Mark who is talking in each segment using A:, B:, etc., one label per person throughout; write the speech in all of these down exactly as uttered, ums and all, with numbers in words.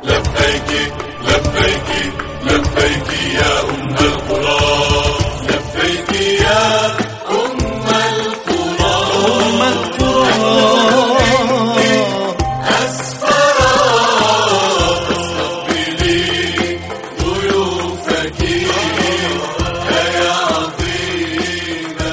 A: لبيك لبيك لبيك يا أم القرى، لبيك يا أم القرى، أم القرى أسفرا تستقبلي ضيوفك يا عظيمة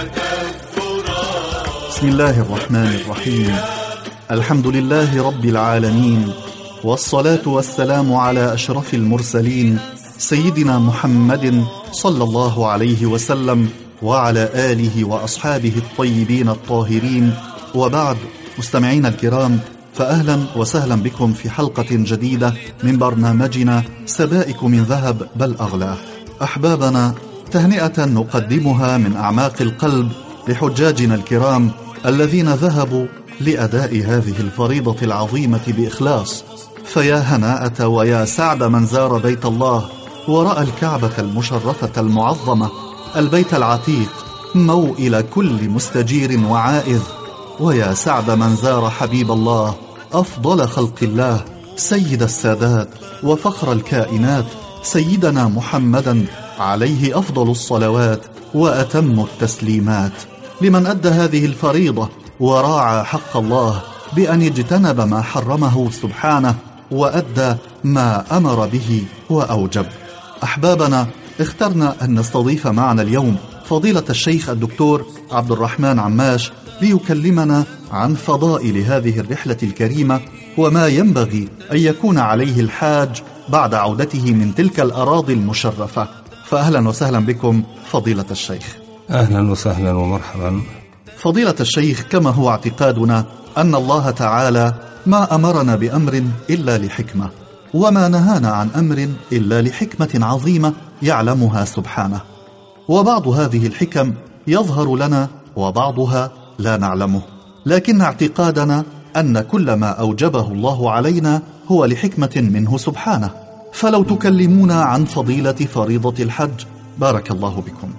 A: الثرى.
B: بسم الله الرحمن الرحيم. الحمد لله رب العالمين، والصلاة والسلام على أشرف المرسلين سيدنا محمد صلى الله عليه وسلم وعلى آله وأصحابه الطيبين الطاهرين، وبعد. مستمعين الكرام، فأهلا وسهلا بكم في حلقة جديدة من برنامجنا سبائك من ذهب بل أغلى. أحبابنا، تهنئة نقدمها من أعماق القلب لحجاجنا الكرام الذين ذهبوا لأداء هذه الفريضة العظيمة بإخلاص. فيا هناءة ويا سعد من زار بيت الله ورأى الكعبة المشرفة المعظمة، البيت العتيق، موئل كل مستجير وعائذ. ويا سعد من زار حبيب الله، أفضل خلق الله، سيد السادات وفخر الكائنات، سيدنا محمدا عليه أفضل الصلوات وأتم التسليمات، لمن أدى هذه الفريضة وراعى حق الله بأن اجتنب ما حرمه سبحانه وأدى ما أمر به وأوجب. أحبابنا، اخترنا أن نستضيف معنا اليوم فضيلة الشيخ الدكتور عبد الرحمن عماش ليكلمنا عن فضائل هذه الرحلة الكريمة وما ينبغي أن يكون عليه الحاج بعد عودته من تلك الأراضي المشرفة. فأهلا وسهلا بكم فضيلة الشيخ.
C: أهلا وسهلا ومرحبا.
B: فضيلة الشيخ، كما هو اعتقادنا أن الله تعالى ما أمرنا بأمر إلا لحكمة، وما نهانا عن أمر إلا لحكمة عظيمة يعلمها سبحانه، وبعض هذه الحكم يظهر لنا وبعضها لا نعلمه، لكن اعتقادنا أن كل ما أوجبه الله علينا هو لحكمة منه سبحانه. فلو تكلمونا عن فضيلة فريضة الحج بارك الله بكم.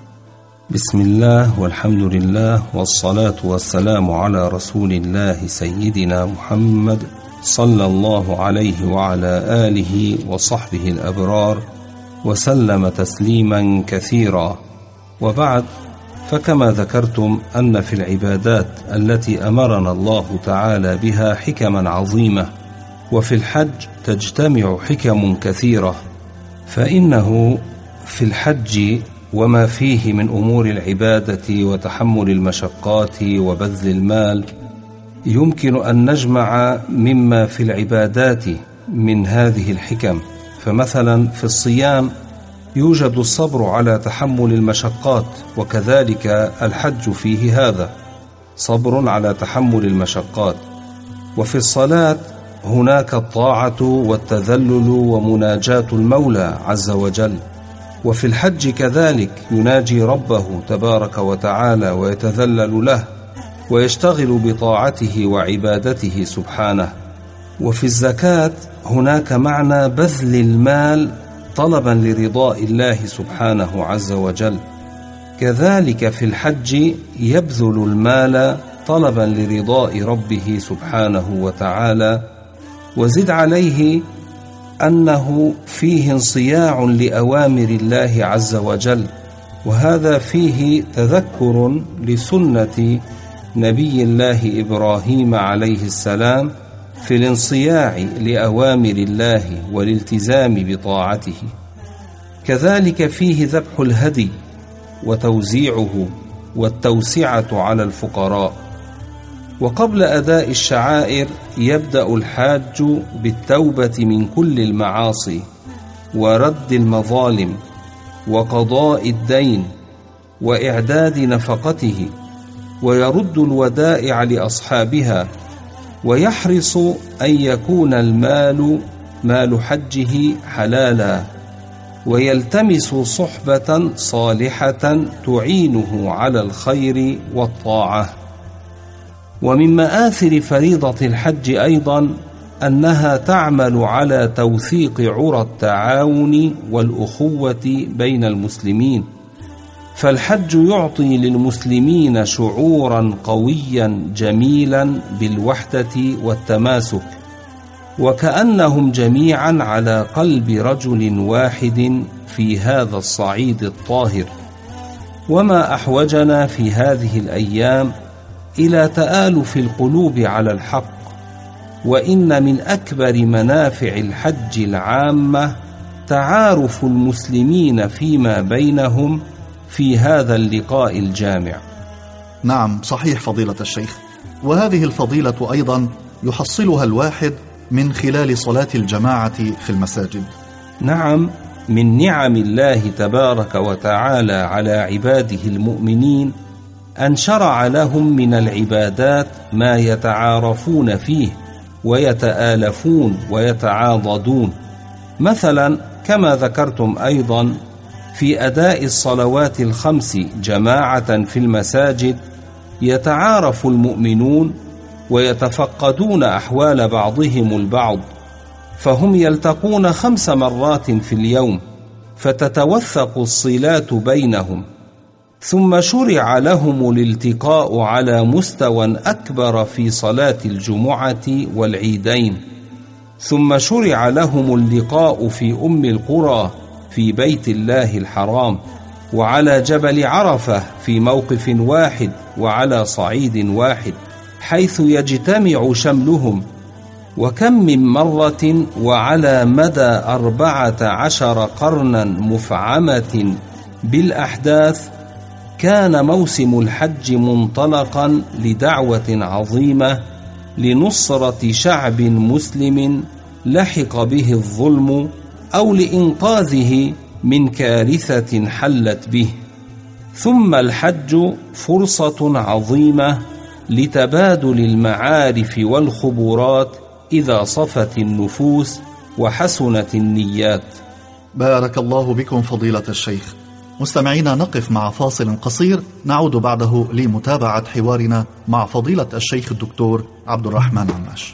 C: بسم الله والحمد لله والصلاة والسلام على رسول الله سيدنا محمد صلى الله عليه وعلى آله وصحبه الأبرار وسلم تسليما كثيرا. وبعد، فكما ذكرتم أن في العبادات التي أمرنا الله تعالى بها حكما عظيمة، وفي الحج تجتمع حكم كثيرة، فإنه في الحج وما فيه من أمور العبادة وتحمل المشقات وبذل المال يمكن أن نجمع مما في العبادات من هذه الحكم. فمثلا في الصيام يوجد الصبر على تحمل المشقات، وكذلك الحج فيه هذا صبر على تحمل المشقات. وفي الصلاة هناك الطاعة والتذلل ومناجاة المولى عز وجل. وفي الحج كذلك يناجي ربه تبارك وتعالى ويتذلل له ويشتغل بطاعته وعبادته سبحانه. وفي الزكاة هناك معنى بذل المال طلبا لرضاء الله سبحانه عز وجل. كذلك في الحج يبذل المال طلبا لرضاء ربه سبحانه وتعالى. وزد عليه أنه فيه انصياع لأوامر الله عز وجل، وهذا فيه تذكر لسنة نبي الله إبراهيم عليه السلام في الانصياع لأوامر الله والالتزام بطاعته. كذلك فيه ذبح الهدي وتوزيعه والتوسعة على الفقراء. وقبل أداء الشعائر يبدأ الحاج بالتوبة من كل المعاصي ورد المظالم وقضاء الدين وإعداد نفقته، ويرد الودائع لأصحابها، ويحرص أن يكون المال مال حجه حلالا، ويلتمس صحبة صالحة تعينه على الخير والطاعة. ومن مآثر فريضة الحج أيضا أنها تعمل على توثيق عرى التعاون والأخوة بين المسلمين، فالحج يعطي للمسلمين شعورا قويا جميلا بالوحدة والتماسك، وكأنهم جميعا على قلب رجل واحد في هذا الصعيد الطاهر. وما أحوجنا في هذه الأيام إلى تآلف القلوب على الحق، وإن من أكبر منافع الحج العامة تعارف المسلمين فيما بينهم في هذا اللقاء الجامع.
B: نعم صحيح فضيلة الشيخ، وهذه الفضيلة أيضا يحصلها الواحد من خلال صلاة الجماعة في المساجد.
C: نعم، من نعم الله تبارك وتعالى على عباده المؤمنين أن شرع لهم من العبادات ما يتعارفون فيه ويتآلفون ويتعاضدون. مثلا كما ذكرتم أيضا في أداء الصلوات الخمس جماعة في المساجد يتعارف المؤمنون ويتفقدون أحوال بعضهم البعض، فهم يلتقون خمس مرات في اليوم فتتوثق الصلات بينهم. ثم شرع لهم الالتقاء على مستوى أكبر في صلاة الجمعة والعيدين، ثم شرع لهم اللقاء في أم القرى في بيت الله الحرام، وعلى جبل عرفة في موقف واحد وعلى صعيد واحد حيث يجتمع شملهم. وكم من مرة وعلى مدى أربعة عشر قرنا مفعمة بالأحداث كان موسم الحج منطلقا لدعوة عظيمة لنصرة شعب مسلم لحق به الظلم أو لإنقاذه من كارثة حلت به. ثم الحج فرصة عظيمة لتبادل المعارف والخبرات إذا صفت النفوس وحسنت النيات.
B: بارك الله بكم فضيلة الشيخ. مستمعينا، نقف مع فاصل قصير، نعود بعده لمتابعة حوارنا مع فضيلة الشيخ الدكتور عبد الرحمن عماش.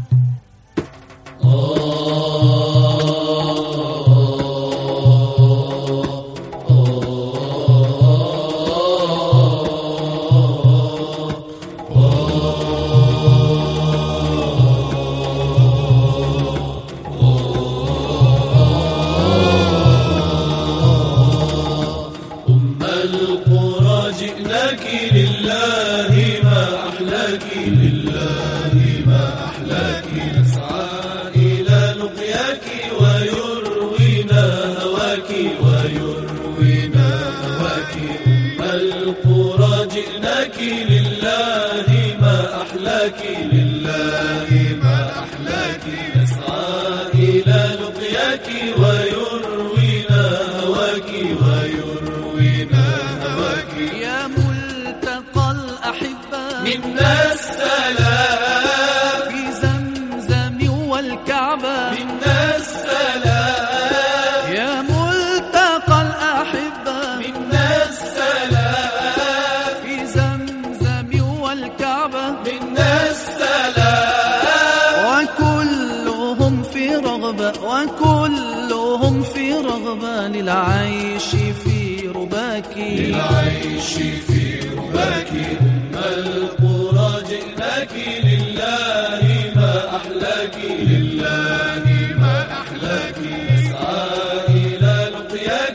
D: وكلهم في رغبة للعيش في رباك
A: للعيش في رباك أم القرى جئناك لله ما أحلاك لله ما أحلاك نسعى إلى لقياك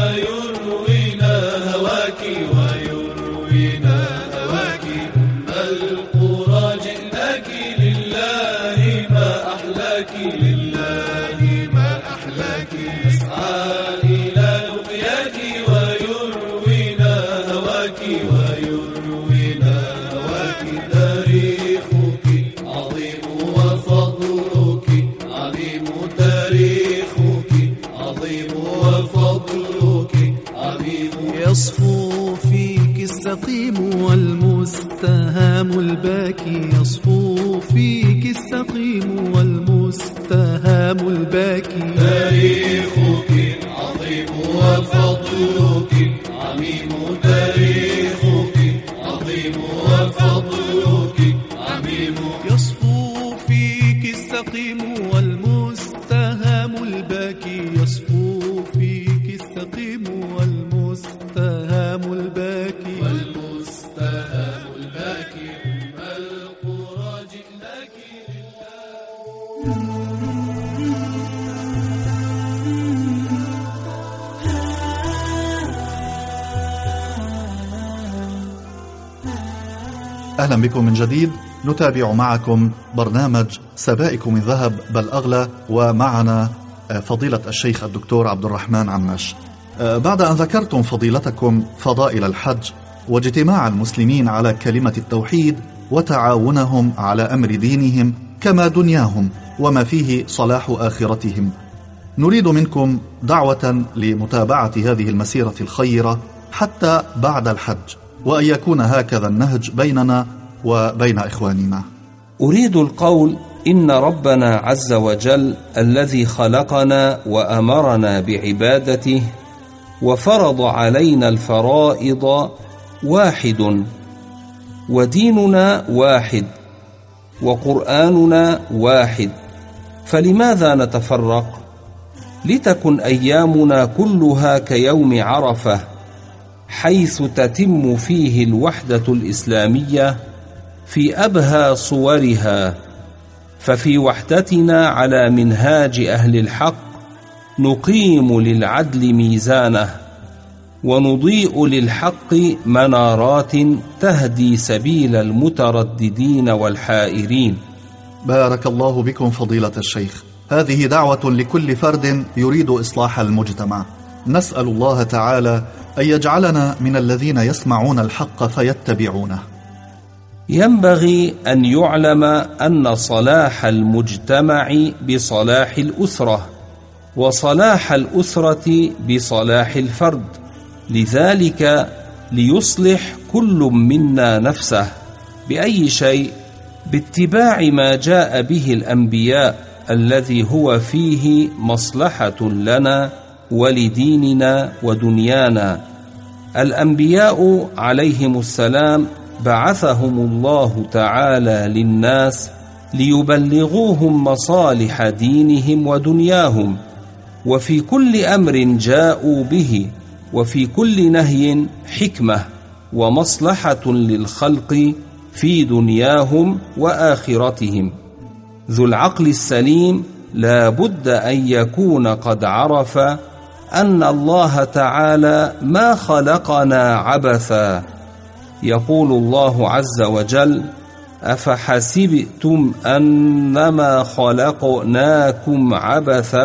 A: ويروينا هواك ويروينا هواك أم القرى جئناك لله ما أحلاك لله ما أحلاك نسعى إلى لقياك ويروينا هواك ويروينا هواك تاريخك عظيم وفضلك عظيم تاريخك عظيم وفضلك عظيم
D: يصفو فيك السقيم والمستهام الباكي يصفو فيك السقيم والمستهام الباكي
A: تاريخك عظيم وفضلك عميم تاريخك عظيم وفضلك عميم
D: يصفو فيك السقيم والمستهام الباكي يصفو فيك السقيم والمستهام الباكي
A: والمستهام الباكي أم القرى جئناك لله.
B: أهلا بكم من جديد. نتابع معكم برنامج سبائك من ذهب بل أغلى، ومعنا فضيلة الشيخ الدكتور عبد الرحمن عماش. بعد أن ذكرتم فضيلتكم فضائل الحج واجتماع المسلمين على كلمة التوحيد وتعاونهم على أمر دينهم كما دنياهم وما فيه صلاح آخرتهم، نريد منكم دعوة لمتابعة هذه المسيرة الخيرة حتى بعد الحج، وأن يكون هكذا النهج بيننا وبين إخواننا.
C: أريد القول إن ربنا عز وجل الذي خلقنا وأمرنا بعبادته وفرض علينا الفرائض واحد، وديننا واحد، وقرآننا واحد، فلماذا نتفرق؟ لتكن أيامنا كلها كيوم عرفة، حيث تتم فيه الوحدة الإسلامية في أبهى صورها. ففي وحدتنا على منهاج أهل الحق نقيم للعدل ميزانه، ونضيء للحق منارات تهدي سبيل المترددين والحائرين.
B: بارك الله بكم فضيلة الشيخ. هذه دعوة لكل فرد يريد إصلاح المجتمع. نسأل الله تعالى أن يجعلنا من الذين يسمعون الحق فيتبعونه.
C: ينبغي أن يعلم أن صلاح المجتمع بصلاح الأسرة، وصلاح الأسرة بصلاح الفرد، لذلك ليصلح كل منا نفسه بأي شيء؟ باتباع ما جاء به الأنبياء الذي هو فيه مصلحة لنا ولديننا ودنيانا. الأنبياء عليهم السلام بعثهم الله تعالى للناس ليبلغوهم مصالح دينهم ودنياهم، وفي كل أمر جاءوا به وفي كل نهي حكمة ومصلحة للخلق في دنياهم وآخرتهم. ذو العقل السليم لا بد أن يكون قد عرف أن الله تعالى ما خلقنا عبثا. يقول الله عز وجل: أفحسبتم أنما خلقناكم عبثا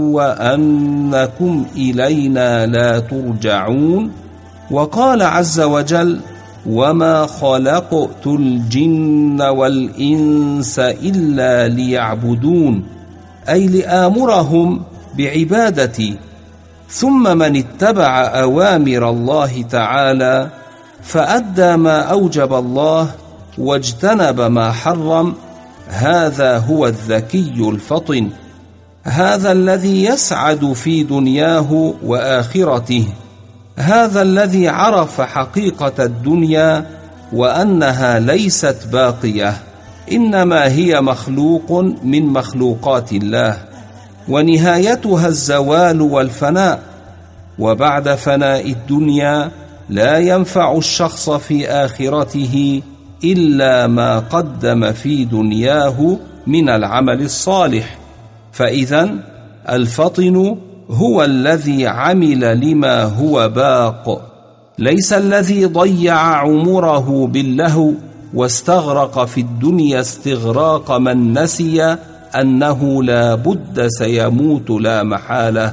C: وأنكم إلينا لا ترجعون. وقال عز وجل: وما خلقت الجن والإنس إلا ليعبدون، أي لآمرهم بعبادتي. ثم من اتبع أوامر الله تعالى فأدى ما أوجب الله واجتنب ما حرم، هذا هو الذكي الفطن، هذا الذي يسعد في دنياه وآخرته، هذا الذي عرف حقيقة الدنيا وأنها ليست باقية، إنما هي مخلوق من مخلوقات الله، ونهايتها الزوال والفناء. وبعد فناء الدنيا لا ينفع الشخص في آخرته إلا ما قدم في دنياه من العمل الصالح. فإذن الفطن هو الذي عمل لما هو باق، ليس الذي ضيع عمره باللهو واستغرق في الدنيا استغراق من نسي أنه لا بد سيموت لا محالة،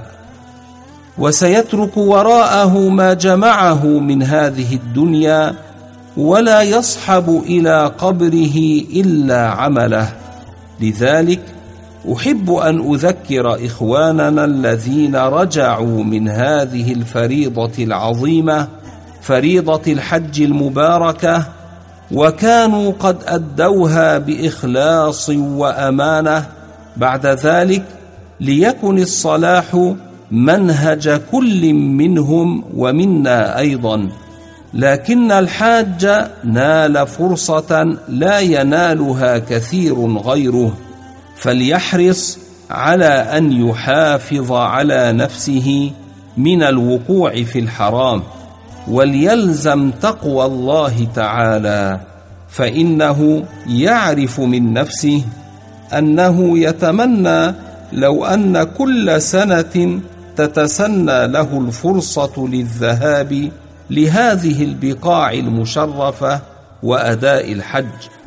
C: وسيترك وراءه ما جمعه من هذه الدنيا، ولا يصحب إلى قبره إلا عمله. لذلك أحب أن أذكر إخواننا الذين رجعوا من هذه الفريضة العظيمة، فريضة الحج المباركة، وكانوا قد أدوها بإخلاص وأمانة، بعد ذلك ليكن الصلاح منهج كل منهم ومنا أيضا. لكن الحاج نال فرصة لا ينالها كثير غيره، فليحرص على أن يحافظ على نفسه من الوقوع في الحرام، وليلزم تقوى الله تعالى، فإنه يعرف من نفسه أنه يتمنى لو أن كل سنة تتسنى له الفرصة للذهاب لهذه البقاع المشرفة وأداء الحج،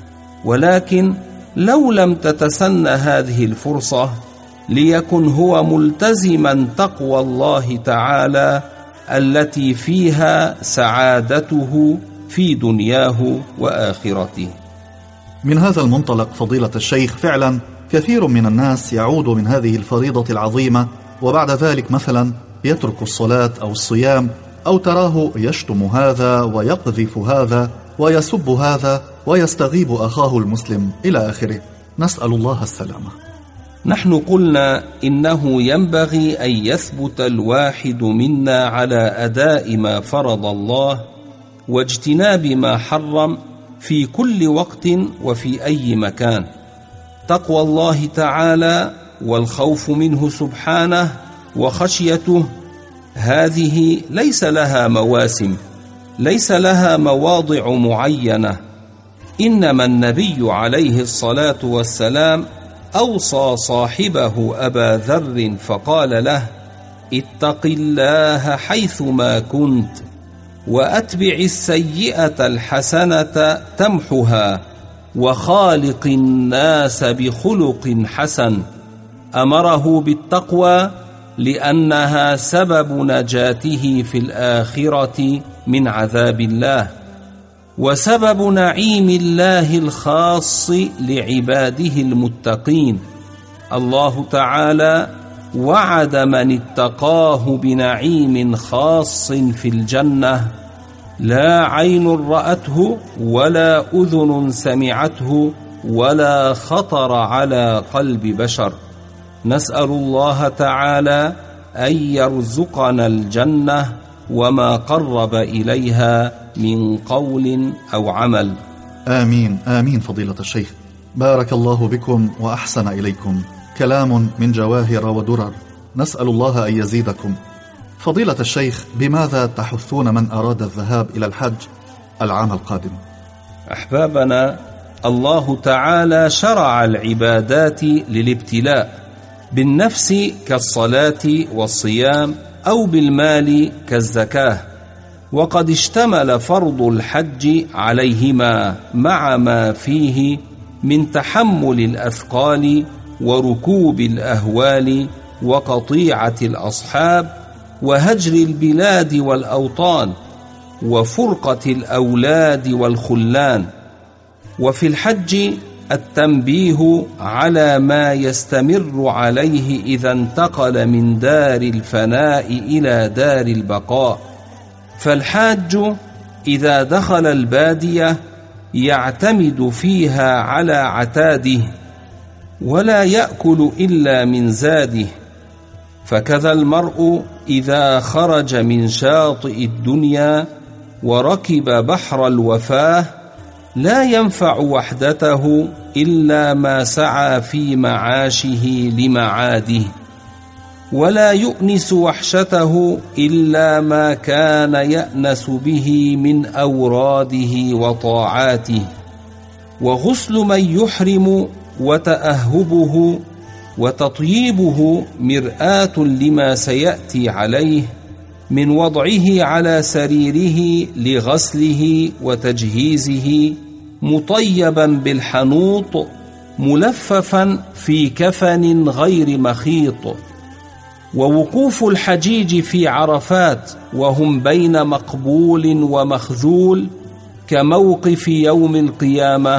C: ولكن لو لم تتسنى هذه الفرصة ليكن هو ملتزما تقوى الله تعالى التي فيها سعادته في دنياه وآخرته.
B: من هذا المنطلق فضيلة الشيخ، فعلا كثير من الناس يعود من هذه الفريضة العظيمة وبعد ذلك مثلا يترك الصلاة أو الصيام، أو تراه يشتم هذا ويقذف هذا ويسب هذا ويستغيب أخاه المسلم إلى آخره، نسأل الله السلامة.
C: نحن قلنا إنه ينبغي أن يثبت الواحد منا على أداء ما فرض الله واجتناب ما حرم في كل وقت وفي أي مكان. تقوى الله تعالى والخوف منه سبحانه وخشيته هذه ليس لها مواسم، ليس لها مواضع معينة، إنما النبي عليه الصلاة والسلام أوصى صاحبه أبا ذر فقال له: اتق الله حيثما كنت وأتبع السيئة الحسنة تمحها وخالق الناس بخلق حسن. أمره بالتقوى لأنها سبب نجاته في الآخرة من عذاب الله، وسبب نعيم الله الخاص لعباده المتقين. الله تعالى وعد من اتقاه بنعيم خاص في الجنة لا عين رأته ولا أذن سمعته ولا خطر على قلب بشر. نسأل الله تعالى أن يرزقنا الجنة وما قرب إليها من قول أو عمل.
B: آمين آمين. فضيلة الشيخ، بارك الله بكم وأحسن إليكم. كلام من جواهر ودرر، نسأل الله أن يزيدكم. فضيلة الشيخ، بماذا تحثون من أراد الذهاب إلى الحج العام القادم؟
C: أحبابنا، الله تعالى شرع العبادات للابتلاء، بالنفس كالصلاة والصيام، أو بالمال كالزكاة، وقد اشتمل فرض الحج عليهما مع ما فيه من تحمل الأثقال وركوب الأهوال وقطيعة الأصحاب وهجر البلاد والأوطان وفرقة الأولاد والخلان. وفي الحج التنبيه على ما يستمر عليه إذا انتقل من دار الفناء إلى دار البقاء. فالحاج إذا دخل البادية يعتمد فيها على عتاده ولا يأكل إلا من زاده، فكذا المرء إذا خرج من شاطئ الدنيا وركب بحر الوفاة لا ينفع وحدته إلا ما سعى في معاشه لمعاده، ولا يؤنس وحشته إلا ما كان يأنس به من أوراده وطاعاته. وغسل من يحرم وتأهبه وتطييبه مرآة لما سيأتي عليه من وضعه على سريره لغسله وتجهيزه مطيبا بالحنوط ملففا في كفن غير مخيط. ووقوف الحجيج في عرفات وهم بين مقبول ومخذول كموقف يوم القيامة،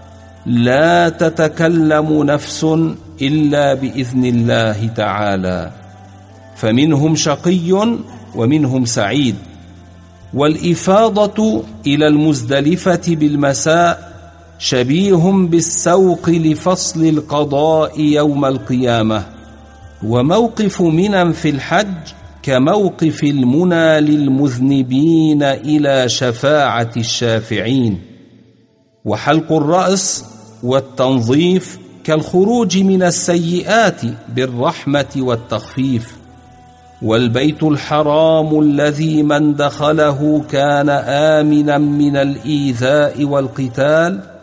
C: لا تتكلم نفس إلا بإذن الله تعالى، فمنهم شقي ومنهم سعيد. والإفاضة إلى المزدلفة بالمساء شبيه بالسوق لفصل القضاء يوم القيامة. وموقف منى في الحج كموقف المنى للمذنبين إلى شفاعة الشافعين. وحلق الرأس والتنظيف كالخروج من السيئات بالرحمة والتخفيف. والبيت الحرام الذي من دخله كان آمنا من الإيذاء والقتال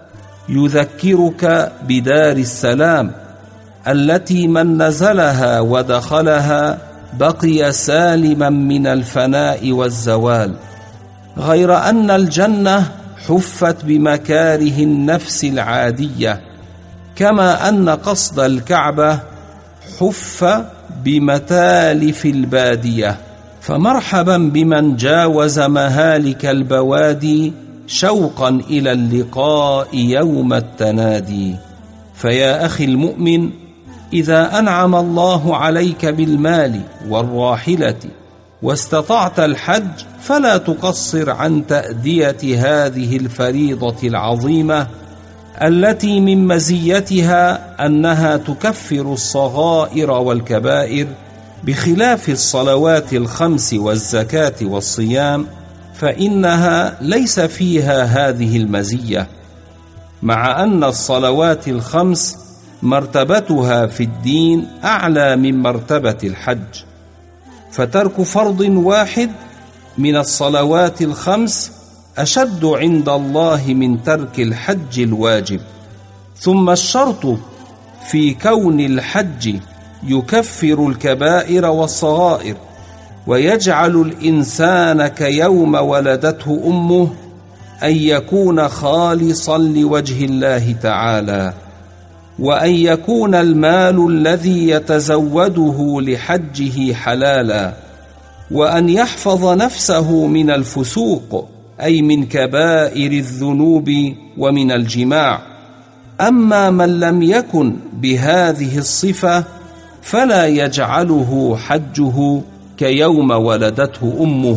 C: يذكرك بدار السلام التي من نزلها ودخلها بقي سالما من الفناء والزوال، غير أن الجنة حفت بمكاره النفس العادية، كما أن قصد الكعبة حف بمتالف البادية. فمرحبا بمن جاوز مهالك البوادي شوقا إلى اللقاء يوم التنادي. فيا أخي المؤمن، إذا أنعم الله عليك بالمال والراحلة واستطعت الحج فلا تقصر عن تأدية هذه الفريضة العظيمة التي من مزيتها أنها تكفر الصغائر والكبائر، بخلاف الصلوات الخمس والزكاة والصيام فإنها ليس فيها هذه المزية، مع أن الصلوات الخمس مرتبتها في الدين أعلى من مرتبة الحج، فترك فرض واحد من الصلوات الخمس أشد عند الله من ترك الحج الواجب. ثم الشرط في كون الحج يكفر الكبائر والصغائر ويجعل الإنسان كيوم ولدته أمه أن يكون خالصا لوجه الله تعالى، وأن يكون المال الذي يتزوده لحجه حلالا، وأن يحفظ نفسه من الفسوق أي من كبائر الذنوب ومن الجماع. أما من لم يكن بهذه الصفة فلا يجعله حجه كيوم ولدته أمه.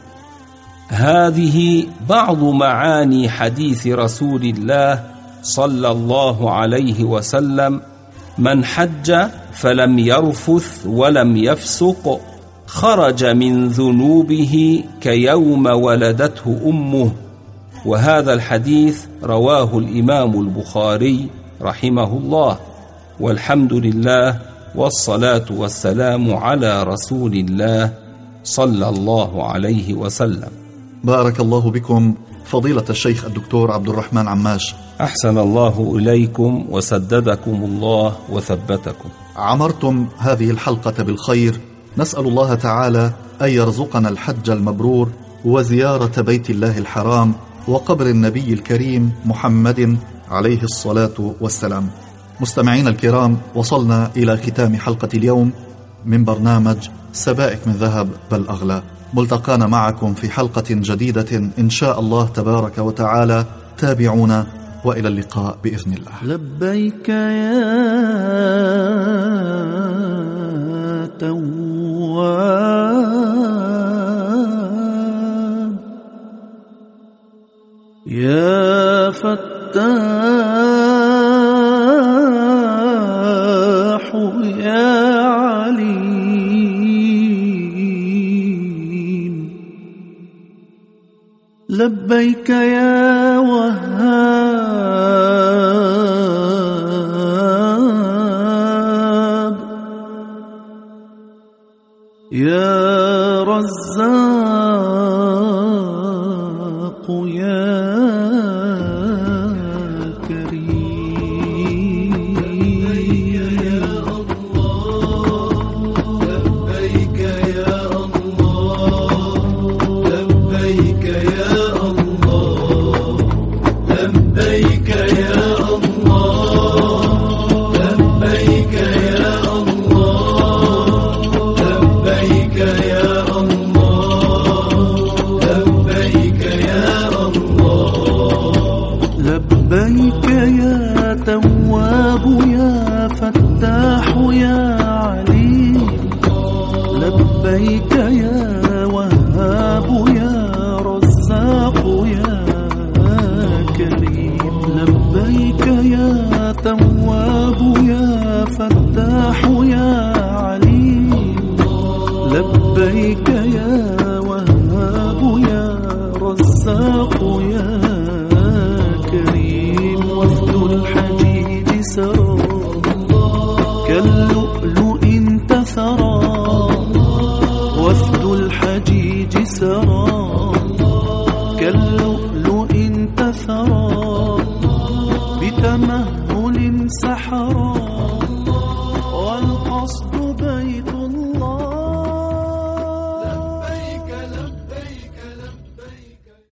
C: هذه بعض معاني حديث رسول الله صلى الله عليه وسلم: من حج فلم يرفث ولم يفسق خرج من ذنوبه كيوم ولدته أمه. وهذا الحديث رواه الإمام البخاري رحمه الله. والحمد لله، والصلاة والسلام على رسول الله صلى الله عليه وسلم.
B: بارك الله بكم فضيلة الشيخ الدكتور عبد الرحمن عماش.
C: أحسن الله إليكم وسددكم الله وثبتكم.
B: عمرتم هذه الحلقة بالخير، نسأل الله تعالى أن يرزقنا الحج المبرور وزيارة بيت الله الحرام وقبر النبي الكريم محمد عليه الصلاة والسلام. مستمعين الكرام، وصلنا إلى ختام حلقة اليوم من برنامج سبائك من ذهب بل أغلى. ملتقانا معكم في حلقة جديدة إن شاء الله تبارك وتعالى. تابعونا وإلى اللقاء بإذن الله.
D: لبيك يا تواب يا فتاح يا عليم. لبيك يا وهاب يا رزاق يا كريم. يا الله لبيك يا الله لبيك يا الله لبيك يا الله لبيك يا الله لبيك يا الله لبيك يا الله. لبيك يا تواب يا فتاح يا عليم. لبيك يا وهاب يا رزاق يا كريم. لبيك يا تواب يا فتاح يا عليم. لبيك يا وهاب يا رزاق يا كريم. وفد الحجيج سرى كاللؤلؤ انتثرى. وفد الحجيج سرى كاللؤلؤ انتثرى قصد